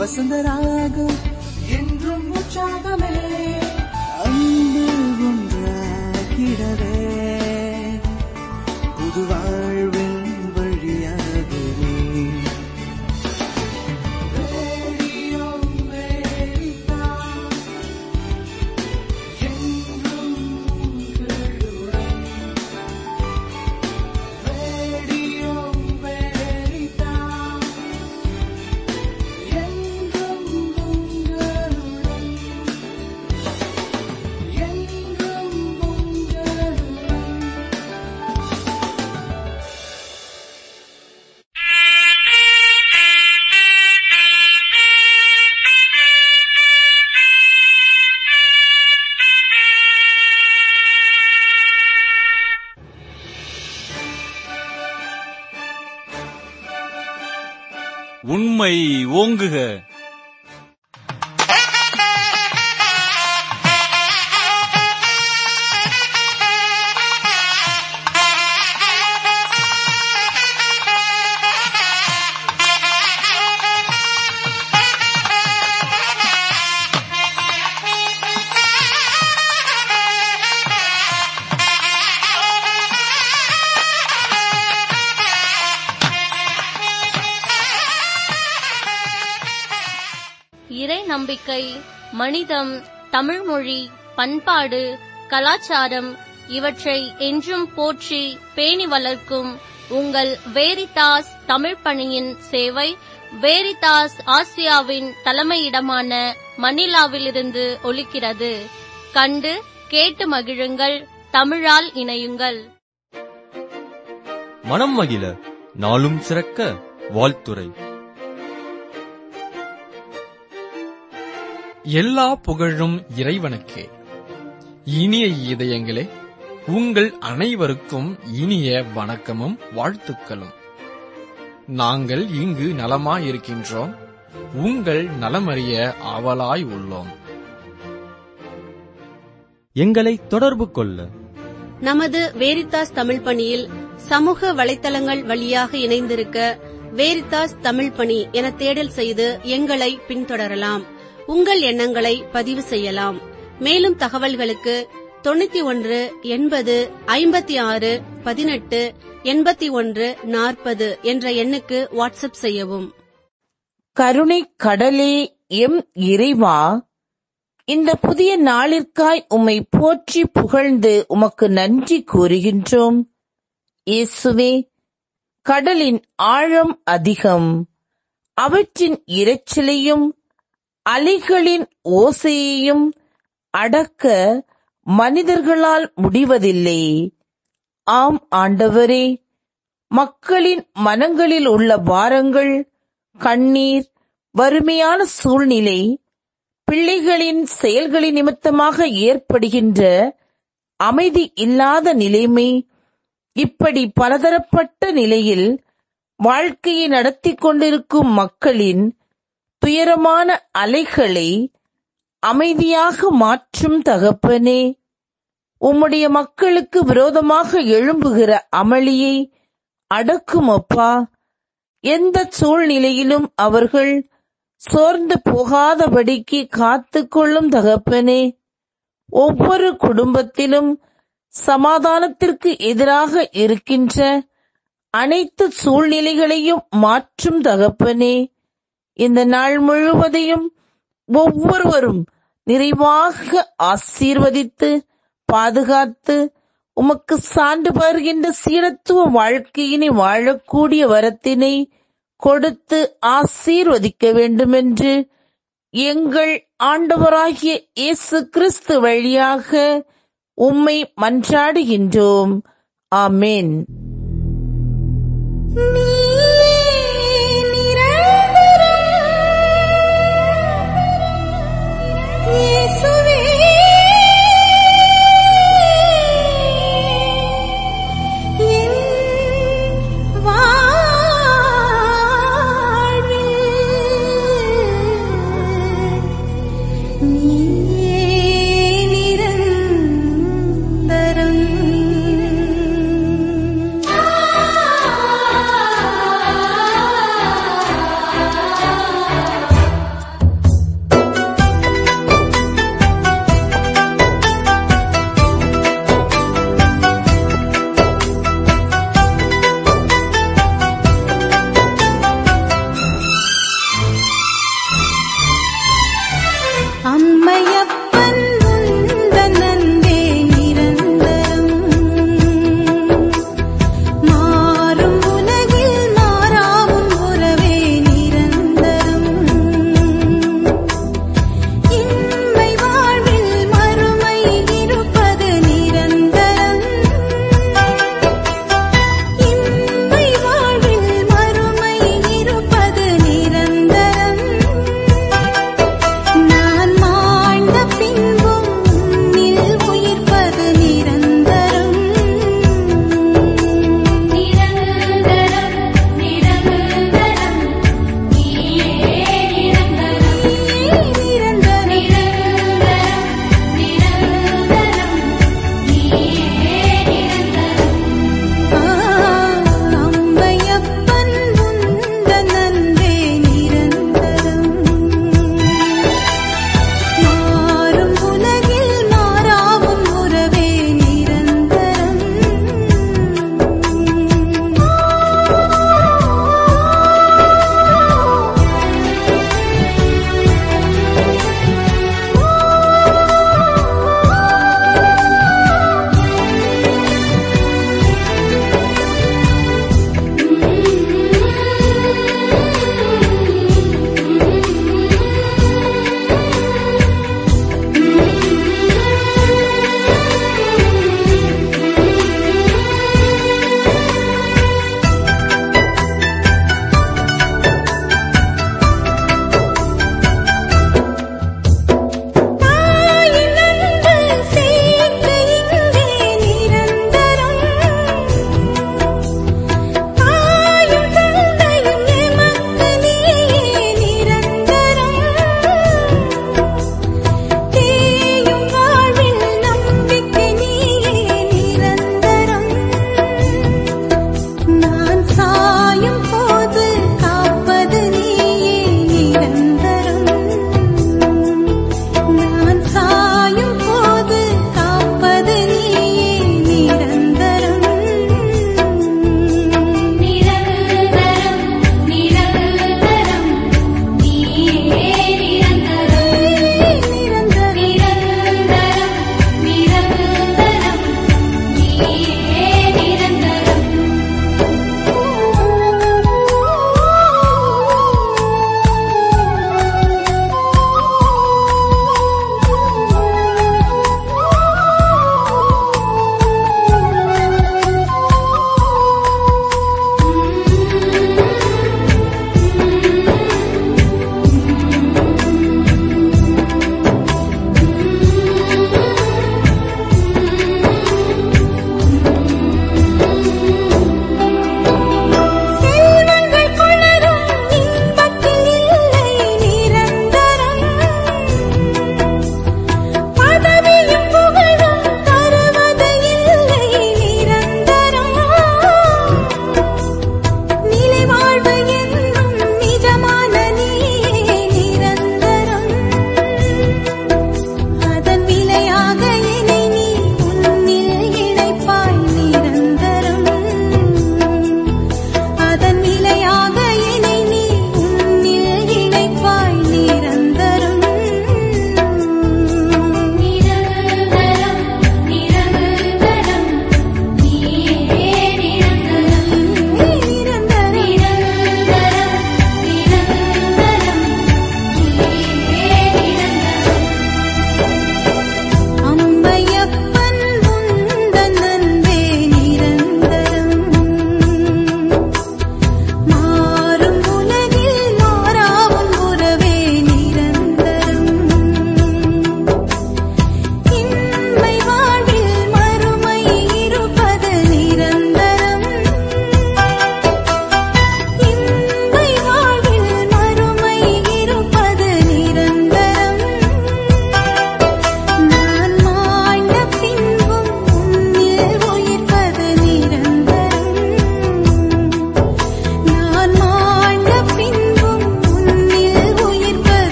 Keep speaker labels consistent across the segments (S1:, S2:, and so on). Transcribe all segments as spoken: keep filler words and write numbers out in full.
S1: வசந்தராகம் என்றும் உற்சாகமே அன்பு ஒன்றாகிடவே புது வாழ்வின் வழியாகவே ரேடியோ அமெரிக்கா என்றும் உங்களுடன். ரேடியோ அமெரிக்கா என்றும் உங்களுடன். என்றும் உங்களுடன்.
S2: உண்மை ஓங்குக.
S3: இறை நம்பிக்கை, மனிதம், தமிழ்மொழி, பண்பாடு, கலாச்சாரம் இவற்றை என்றும் போற்றி பேணி வளர்க்கும் உங்கள் வேரிதாஸ் தமிழ் பணியின் சேவை வேரிதாஸ் ஆசியாவின் தலைமையிடமான மணிலாவிலிருந்து ஒலிக்கிறது. கண்டு கேட்டு மகிழுங்கள். தமிழால் இணையுங்கள்.
S4: மனம் மகிழ நாளும் சிறக்க வாழ்த்துரை.
S5: எல்லா புகழும் இறைவனுக்கே. இனிய இதயங்களே, உங்கள் அனைவருக்கும் இனிய வணக்கமும் வாழ்த்துக்களும். நாங்கள் இங்கு நலமாயிருக்கின்றோம். உங்கள் நலமறிய ஆவலாய் உள்ளோம்.
S4: எங்களை தொடர்பு கொள்ள
S6: நமது வேரிதாஸ் தமிழ் பணியில் சமூக வலைத்தளங்கள் வழியாக இணைந்திருக்க வேரிதாஸ் தமிழ் பணி என தேடல் செய்து எங்களை பின்தொடரலாம். உங்கள் எண்ணங்களை பதிவு செய்யலாம். மேலும் தகவல்களுக்கு தொண்ணூத்தி ஒன்று எண்பது ஐம்பத்தி ஆறு பதினெட்டு எண்பத்தி ஒன்று நாற்பது என்ற எண்ணுக்கு வாட்ஸ்அப் செய்யவும்.
S7: கருணை கடலே எம் இறைவா, இந்த புதிய நாளிற்காய் உம்மை போற்றி புகழ்ந்து உமக்கு நன்றி கூறுகின்றோம். இயேசுவே, கடலின் ஆழம் அதிகம், அவற்றின் இரைச்சலையும் அலைகளின் ஓசையையும் அடக்க மனிதர்களால் முடிவதில்லை. ஆம் ஆண்டவரே, மக்களின் மனங்களில் உள்ள பாரங்கள், கண்ணீர், வறுமையான சூழ்நிலை, பிள்ளைகளின் செயல்களின் நிமித்தமாக ஏற்படுகின்ற அமைதி இல்லாத நிலைமை, இப்படி பலதரப்பட்ட நிலையில் வாழ்க்கையை நடத்தி கொண்டிருக்கும் மக்களின் துயரமான அலைகளை அமைதியாக மாற்றும் தகப்பனே, உம்முடைய மக்களுக்கு விரோதமாக எழும்புகிற அமளியை அடக்கும் அப்பா. எந்த சூழ்நிலையிலும் அவர்கள் சோர்ந்து போகாதபடிக்கு காத்துக் கொள்ளும் தகப்பனே, ஒவ்வொரு குடும்பத்திலும் சமாதானத்திற்கு எதிராக இருக்கின்ற அனைத்து சூழ்நிலைகளையும் மாற்றும் தகப்பனே, இந்த நாள் முழுவதையும் ஒவ்வொருவரும் நிறைவாக ஆசீர்வதித்து பாதுகாத்து உமக்கு சான்று பகர்கின்ற சீரத்துவ வாழ்க்கையினை வாழக்கூடிய வரத்தினை கொடுத்து ஆசீர்வதிக்க வேண்டுமென்று எங்கள் ஆண்டவராகிய இயேசு கிறிஸ்து வழியாக உம்மை மன்றாடுகின்றோம். ஆமென்.
S1: நிரந்தரம்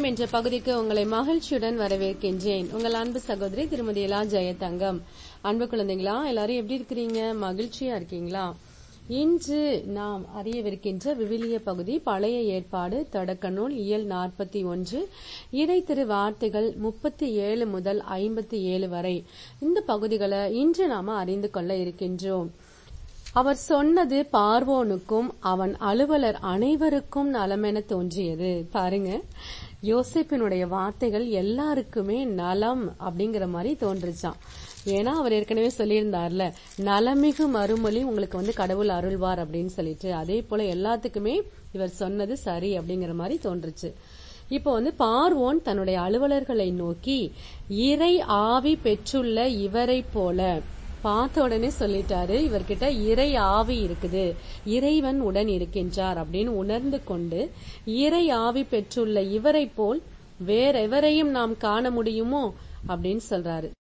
S8: என்ற பகுதிக்கு உங்களை மகிழ்ச்சியுடன் வரவேற்கின்றேன். உங்கள் அன்பு சகோதரி திருமதி எலா ஜெயதங்கம். அன்பு குழந்தைங்களா, எல்லாரும் எப்படி இருக்கிறீங்க? மகிழ்ச்சியா இருக்கீங்களா? இன்று நாம் அறியவிருக்கின்ற விவிலிய பகுதி பழைய ஏற்பாடு தொடக்க நூல் இயல் நாற்பத்தி ஒன்று இறை திரு வார்த்தைகள் முப்பத்தி ஏழு முதல் ஐம்பத்தி ஏழு வரை. இந்த பகுதிகளை இன்று நாம அறிந்து கொள்ள இருக்கின்றோம். அவர் சொன்னது பார்வோனுக்கும் அவன் அலுவலர் அனைவருக்கும் நலமென தோன்றியது. பாருங்க, யோசேப்பினுடைய வார்த்தைகள் எல்லாருக்குமே நலம் அப்படிங்கிற மாதிரி தோன்றுச்சான். ஏன்னா அவர் ஏற்கனவே சொல்லியிருந்தார்ல, நலமிகு மறுமொழி உங்களுக்கு வந்து கடவுள் அருள்வார் அப்படின்னு சொல்லிட்டு. அதே போல எல்லாத்துக்குமே இவர் சொன்னது சரி அப்படிங்கிற மாதிரி தோன்றுச்சு. இப்போ வந்து பார்வோன் தன்னுடைய அலுவலர்களை நோக்கி, இறை ஆவி பெற்றுள்ள இவரை போல, பார்த்த உடனே சொல்லிட்டாரு, இவர்கிட்ட இறை ஆவி இருக்குது, இறைவன் உடன் இருக்கின்றார் அப்படின்னு உணர்ந்து கொண்டு, இறை ஆவி பெற்றுள்ள இவரை போல் வேற எவரையும் நாம் காண முடியுமோ அப்படின்னு சொல்றாரு.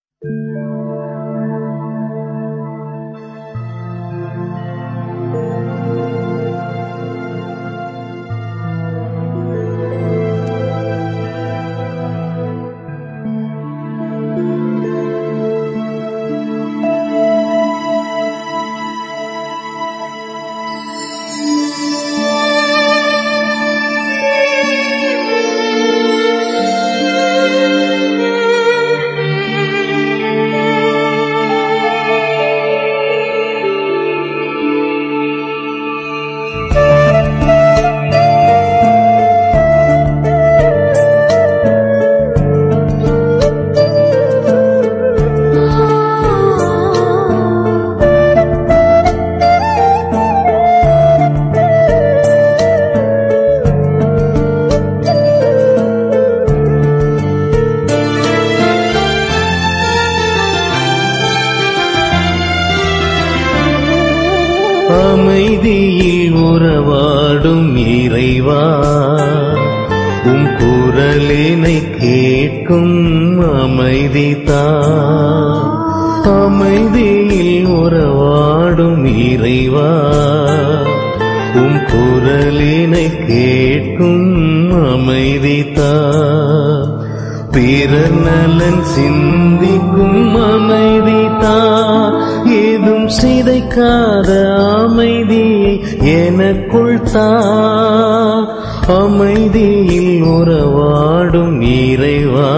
S9: அமைதியில் உறவாடும் இறைவா, உம் குரலினை கேட்கும் அமைதி தா. அமைதியில் உறவாடும் இறைவா, உம் குரலினை கேட்கும் அமைதி தா. பிறர் நலன் சிந்திக்கும் அமைதி தா. ஏதும் சிதைக்காத அமைதியை எனக்குள் தா. அமைதியில் உறவாடும் இறைவா,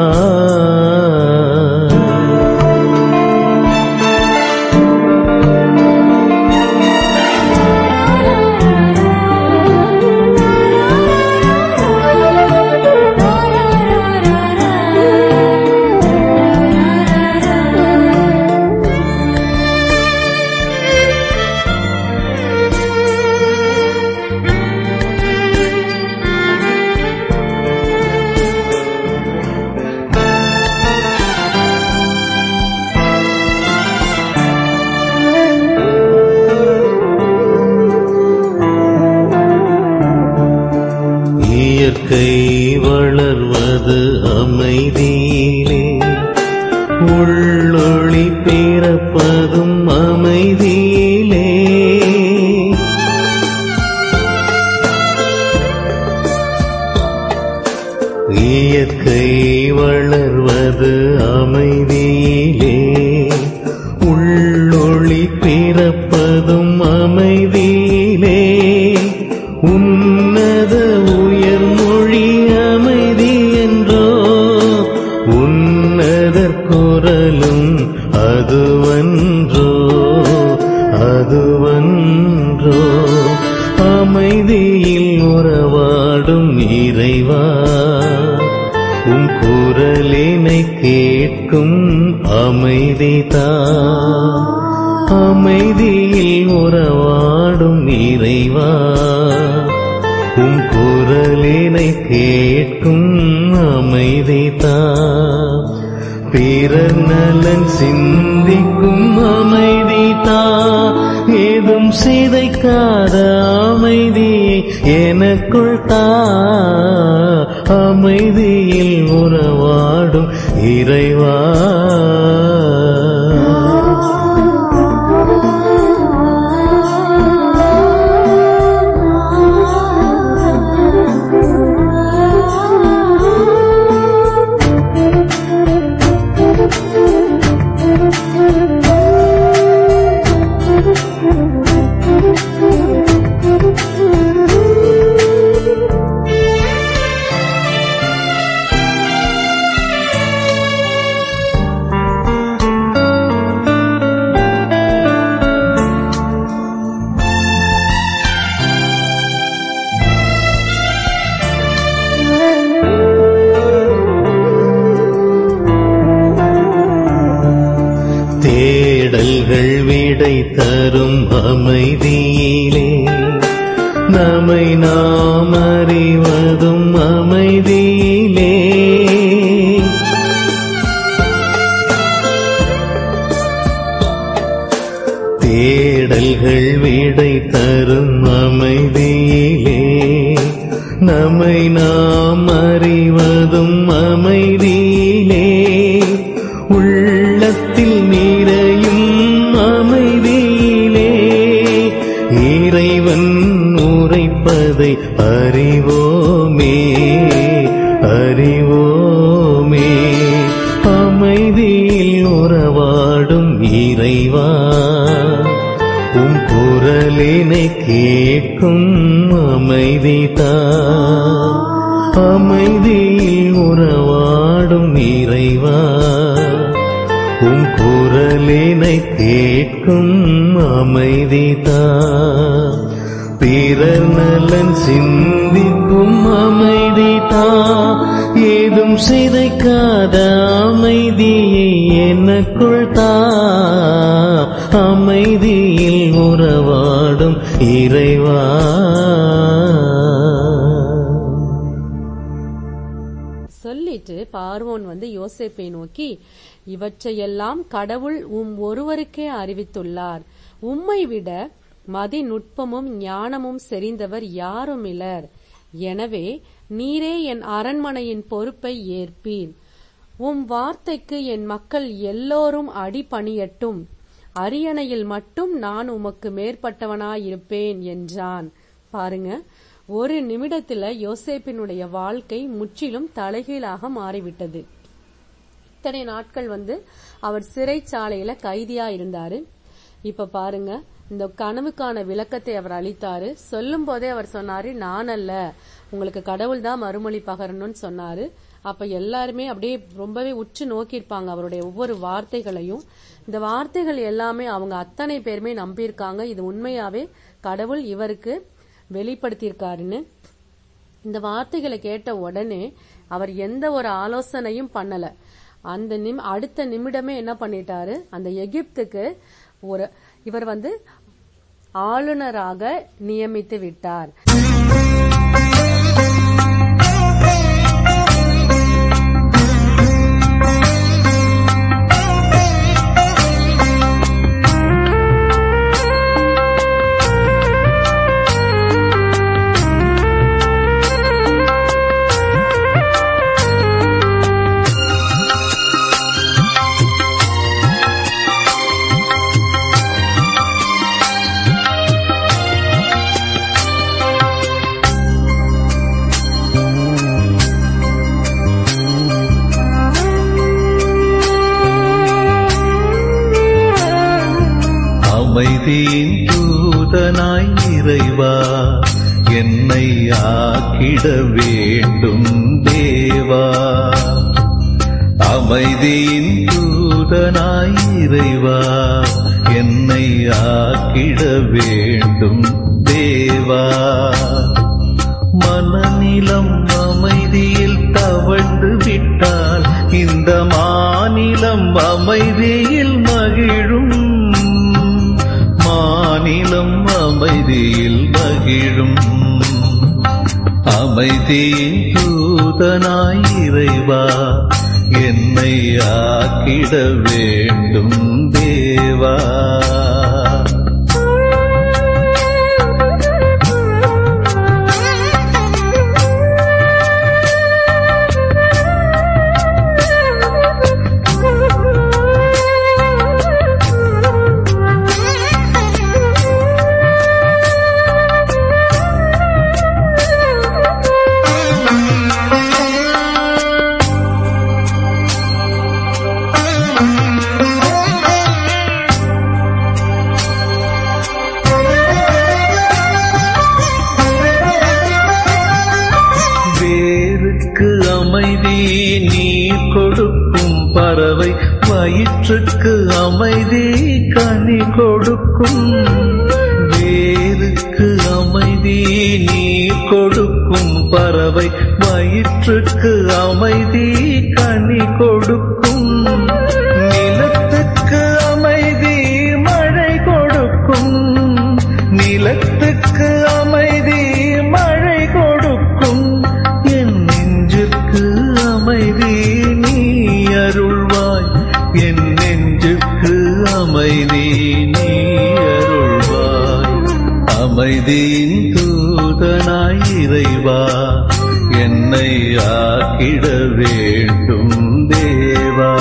S9: இயற்கை வளர்வது அமைதியிலே, உள்ளொளி பிறப்பதும் அமைதியிலே. இயற்கை வளர்வது அமைதியிலே, உள்ளொளி பிறப்பதும் அமைதியிலே. உன்னத உயர்மொழி அமைதி என்றோ, உன்னதர் குரலும் அதுவன்றோ, அதுவன்றோ. அமைதியில் உறவாடும் இறைவா, உம் குரலினை கேட்கும் அமைதி தா. அமைதியில் உறவாடும் இறைவா, உம் குரலினை கேட்கும் அமைதி தா. பிறர் நலன் சிந்திக்கும் அமைதி தா. ஏதும் சிதைக்காத அமைதியை எனக்குள் தா. அமைதியில் உறவாடும் இறைவா,
S1: Oh
S9: தேடல்கள் விடை தரும் அமைதியிலே நம்மை நாம் அறிவதும் அமைதியிலே. தேடல்கள் விடை தரும் அமைதியிலே நம்மை நாம் அறிவதும் அமைதியிலே. உள்ளத்தில் நிறையும் அமைதியிலே இறைவன் உரைப்பதை அறிவோமே அறிவோமே. அமைதியில் உறவாடும் இறைவா உம் குரலினை கேட்கும் அமைதிதா. அமைதியில் உறவாடும் இறைவா உம் குரலினை கேட்கும் அமைதிதா. பிறர் நலன் சிந்திக்கும் அமைதிதா. ஏதும் சிதைக்காத அமைதியை எனக்குள் தா. அமைதியில் உறவாடும் இறைவா.
S8: சொல்லிட்டு பார்வோன் வந்து யோசேப்பை நோக்கி, இவற்றையெல்லாம் கடவுள் உம் ஒருவருக்கே அறிவித்துள்ளார். உம்மை விட மதி நுட்பமும் ஞானமும் செறிந்தவர் யாரும் இலர். எனவே நீரே என் அரண்மனையின் பொறுப்பை ஏற்பீர். உம் வார்த்தைக்கு என் மக்கள் எல்லோரும் அடிபணியட்டும். அரியணையில் மட்டும் நான் உமக்கு மேற்பட்டவனாயிருப்பேன் என்றான். பாருங்க, ஒரு நிமிடத்துல யோசேப்பினுடைய வாழ்க்கை முற்றிலும் தலைகீழாக மாறிவிட்டது. இத்தனை நாட்கள் வந்து அவர் சிறைச்சாலையில கைதியா இருந்தாரு. இப்ப பாருங்க, இந்த கனவுக்கான விளக்கத்தை அவர் அளித்தாரு. சொல்லும் போதே அவர் சொன்னாரு, நான் அல்ல, உங்களுக்கு கடவுள் தான் மறுமொழி பகரணும்னு சொன்னாரு. அப்ப எல்லாருமே அப்படியே ரொம்பவே உற்று நோக்கியிருப்பாங்க அவருடைய ஒவ்வொரு வார்த்தைகளையும். இந்த வார்த்தைகள் எல்லாமே அவங்க அத்தனை பேருமே நம்பியிருக்காங்க, இது உண்மையாவே கடவுள் இவருக்கு வெளிப்படுத்தியிருக்காருன்னு. இந்த வார்த்தைகளை கேட்ட உடனே அவர் எந்த ஒரு ஆலோசனையும் பண்ணல. அந்த நிம் அடுத்த நிமிடமே என்ன பண்ணிட்டாரு, அந்த எகிப்துக்கு ஒரு இவர் வந்து ஆளுநராக நியமித்து விட்டார்.
S9: அமைதியின் தூதனாய் இறைவா என்னை ஆக்கிட வேண்டும் தேவா. அமைதியின் தூதனாய் இறைவா என்னை ஆக்கிட வேண்டும் தேவா. மனநிலம் அமைதியில் தவழ்ந்து விட்டால் இந்த மாநிலம் அமைதியில் மகிழும். மாநிலம் அமைதியில் மகிழும். அமைதியின் தூதனாய் இறைவா என்னை ஆக்கிட வேண்டும் தேவா. அமைதி நீ கொடுக்கும் பறவை வயிற்றுக்கு அமைதி கனி கொடுக்கும். வேருக்கு அமைதி நீ கொடுக்கும் பறவை வயிற்றுக்கு அமைதி கனி கொடுக்கும். நிலத்துக்கு அமைதி நீ அருள்வாய். அமைதியின் தூதனாய் இறைவா என்னை ஆக்கிட வேண்டும் தேவா.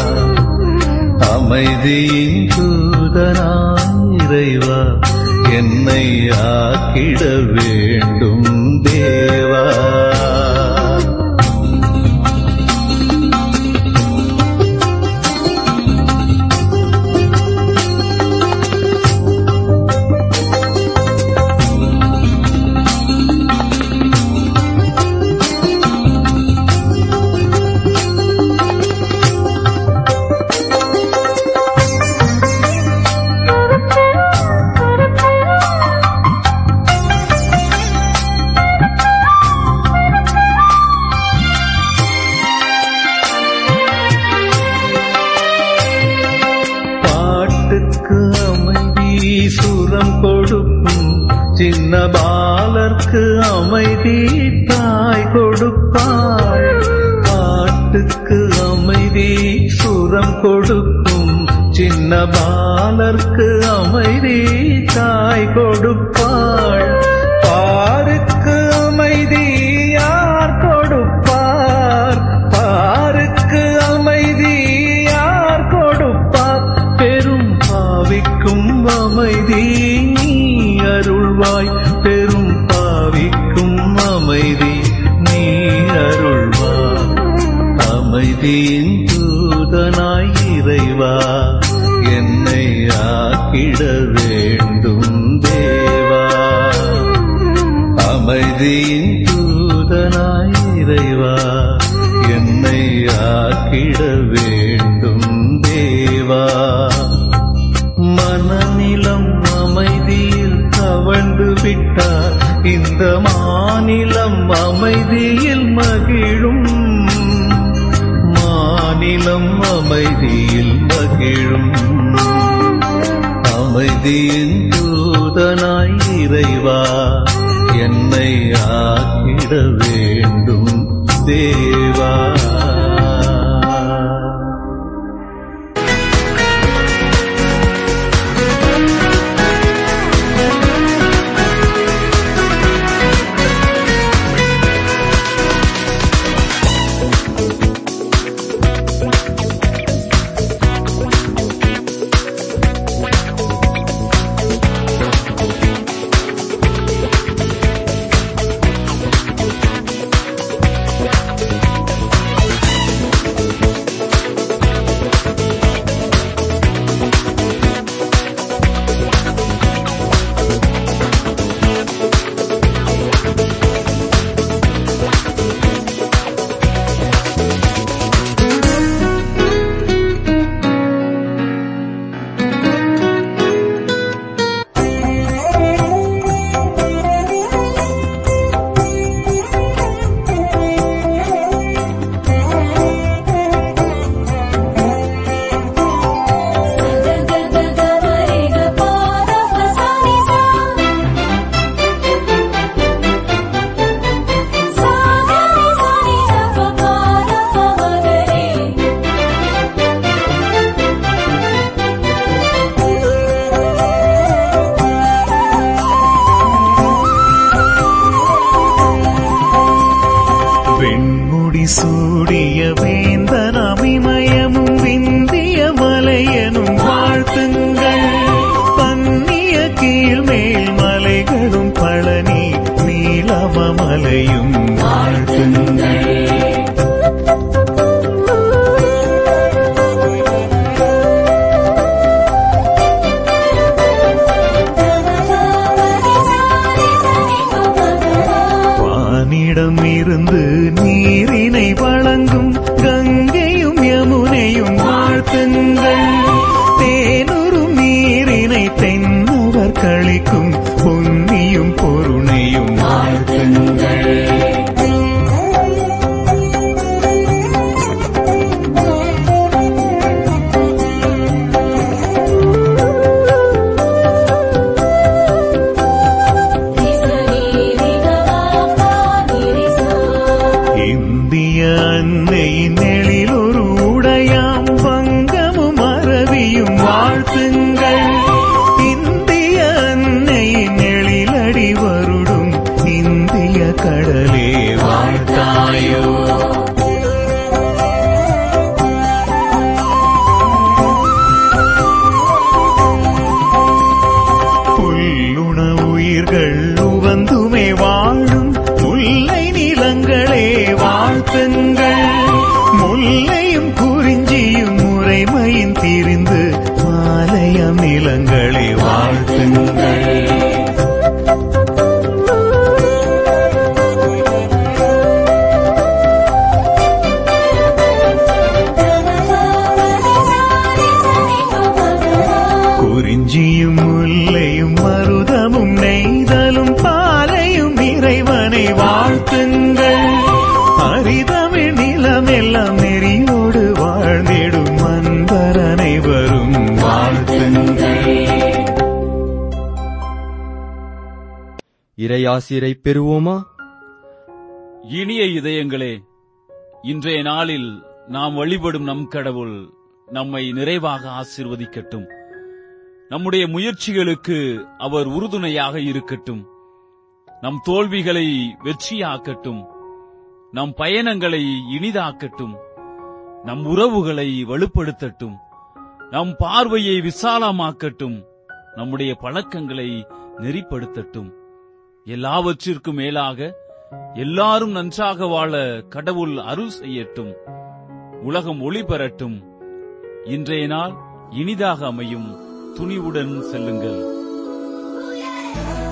S9: அமைதியின் தூதனாய் இறைவா என்னை ஆக்கிட வேண்டும் தேவா. சின்ன பாலர்க்கு அமைதி தாய் கொடுப்பாள். பாட்டுக்கு அமைதி சுரம் கொடுக்கும் சின்ன பாலர்க்கு அமைதி தாய் கொடுப்பாள். பாருக்கு அமைதி யார் கொடுப்பார்? பாருக்கு அமைதி யார் கொடுப்பார்? பெரும் பாவிக்கும் அமைதி அருள்வாய். பெரும் பாவிக்கும் அமைதி நீ அருள்வாய். அமைதியின் தூதனாய் இறைவா என்னை ஆக்கிட வேண்டும் தேவா. அமைதியின் தூதனாய் இறைவா என்னை ஆக்கிட வேண்டும் தேவா. மனநிலம் அமைதியில் தவழ்ந்து விட்டார். இந்த மாநிலம் அமைதியில் மகிழும். மாநிலம் அமைதியில் மகிழும். அமைதியின் தூதனாய் இறைவா என்னை ஆக்கிட வேண்டும் தேவா.
S10: சூடிய வேந்தனாம் இமயமும் விந்திய மலையனும் வாழ்த்துங்கள். பன்னிய கீழ்மேல் மலைகளும் பழனி நீலமலையும் வாழ்த்துங்கள். வானிடம் இருந்து நீரினை வழங்கும் கங்கையும் யமுனையும் வாழ்த்துங்கள். தேனுறும் நீரினை தென்னவர் கழிக்கும் பொன்னியும் பொருணையும் வாழ்த்துங்கள்.
S1: Thank you.
S10: குண உயிர்கள் உவந்துமே வாழும் முல்லை நிலங்களே வாழ்த்துங்கள். முல்லையும் குறிஞ்சியும் முறைமையின் திரிந்து மாலையம் நிலங்களே வாழ்த்துங்கள். குறிஞ்சியும் முல்லையும் மருதமும் நெய்தலும் பாலையும் இறைவனை வாழ்த்துங்கள். அரிதமிழ் நிலமெல்லாம் நெறியோடு வாழ்ந்திடும் அன்பர் அனைவரும் வாழ்த்துங்கள்.
S4: இறையாசிரை பெறுவோமா?
S2: இனிய இதயங்களே, இன்றைய நாளில் நாம் வழிபடும் நம் கடவுள் நம்மை நிறைவாக ஆசீர்வதிக்கட்டும். நம்முடைய முயற்சிகளுக்கு அவர் உறுதுணையாக இருக்கட்டும். நம் தோல்விகளை வெற்றியாக்கட்டும். நம் பயணங்களை இனிதாக்கட்டும். நம் உறவுகளை வலுப்படுத்தட்டும். நம் பார்வையை விசாலமாக்கட்டும். நம்முடைய பழக்கங்களை நெறிப்படுத்தட்டும். எல்லாவற்றிற்கும் மேலாக எல்லாரும் நன்றாக வாழ கடவுள் அருள் செய்யட்டும். உலகம் ஒளி பெறட்டும். இன்றைய நாள் இனிதாக அமையும். துணிவுடன் செல்லுங்கள்.